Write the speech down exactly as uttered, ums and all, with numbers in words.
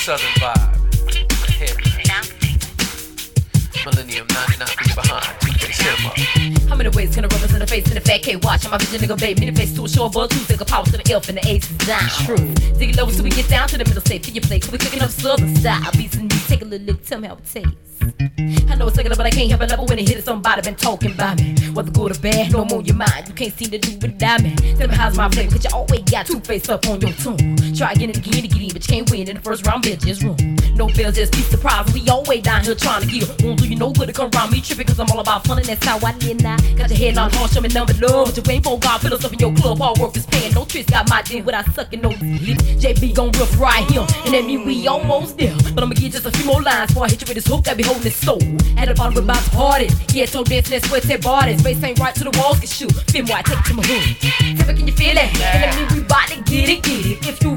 Southern vibe. Headline. Millennium ninety-nine feet behind. two K cinema. How many ways can I rub us in the face in the fat K watch? I'm my vision nigga babe. Many face to a short ball, two take a power to the elf and the ace is down. True. Dig it low so we get down to the middle state. Fill your plate. We cooking up southern style. Beats and you take a little look. Tell me how it tastes. I know it's secular, but I can't help it. Love it when it hits somebody been talking about me. Whether good or bad, no more your mind. You can't seem to do without me. Tell me how's my flavor, cause you always got two-faced up on your tongue. Try again and again to get in, but you can't win in the first round, bitch, just wrong. No bills, just be surprised. We always down here trying to get. Won't do you no good to come around me tripping, cause I'm all about fun and that's how I live now. Got your head on hard, show me number love. But you ain't for God, fill us up in your club. Hard work is paying, no tricks, got my dick without sucking no lips. J B gon' rough right here, and that mean we almost there. But I'ma get just a few more lines before I hit you with this hook that be holding this soul. At the bottom with about the hardest. Yeah, so dancing and sweat that bodies. Face ain't right to the walls, get shoot. Feel more, I take it to my hood. Tell me, can you feel it? And that mean we bout to get it, get it. If you